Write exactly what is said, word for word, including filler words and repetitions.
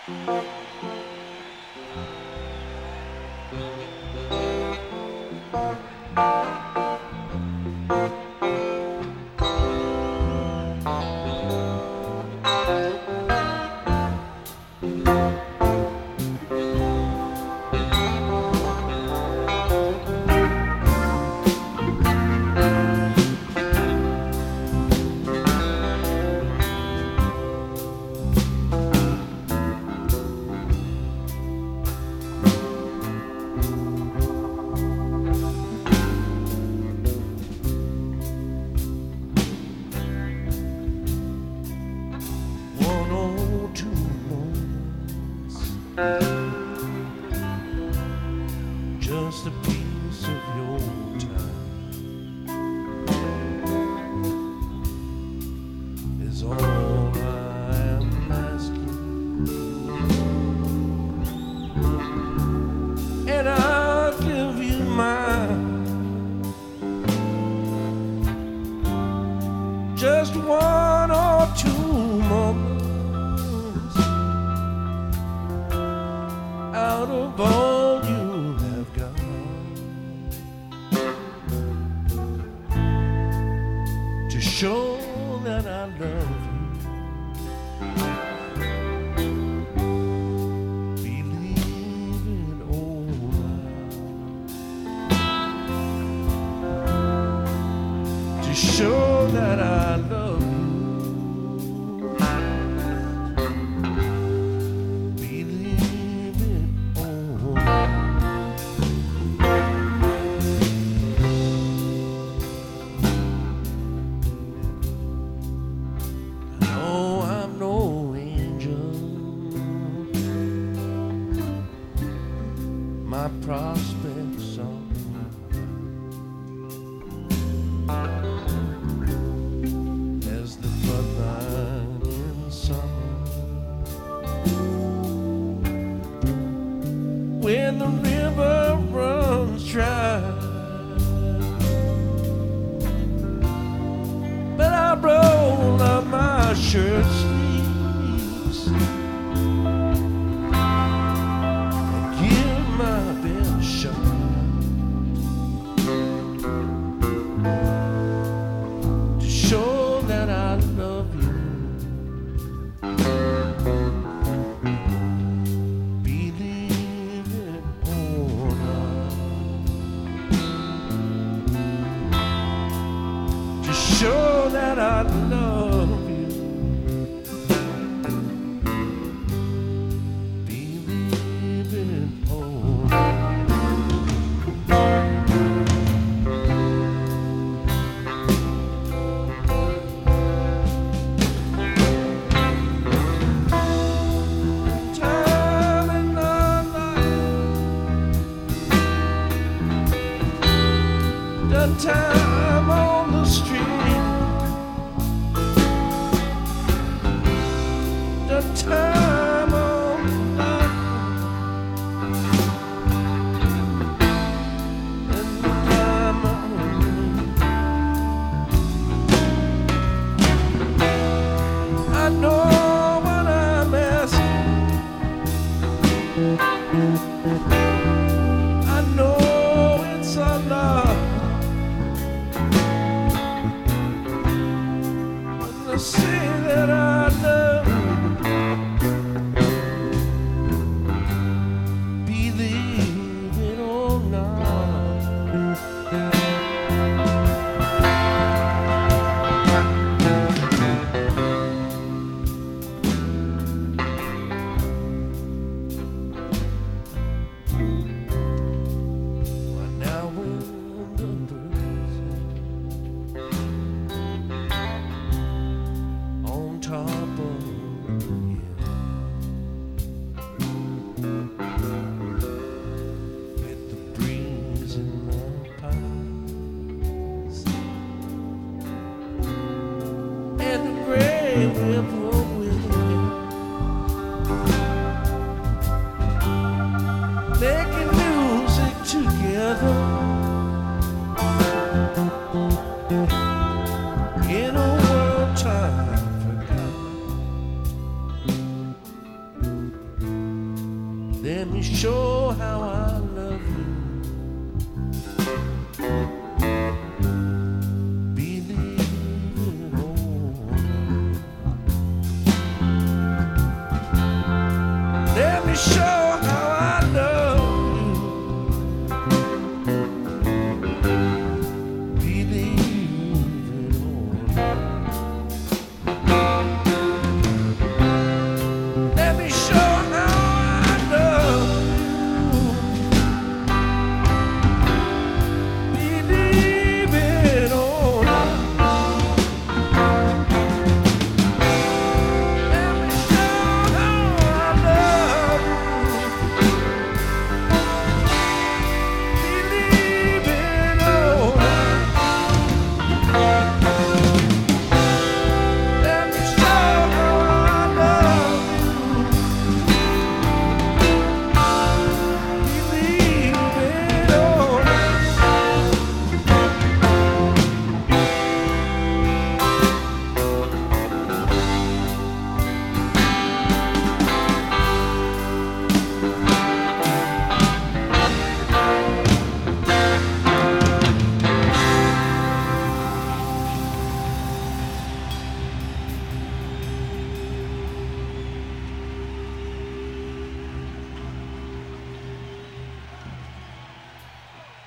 Just a piece of your time is all I am asking, and I'll give you mine. Just one or two moments out of all you have got. To show that I love you, believe it all out. To show that I love you, believe it all out. My prospects are as the floodline in summer, when the river runs dry. But I roll up my shirt sleeves to show that I love you, believe it or not. To show that I love you, believe it or not. The time on the street, the time on the line, and the time on me. I know what I'm asking, I know it's a love. Say that I love you, Let me show how I love you.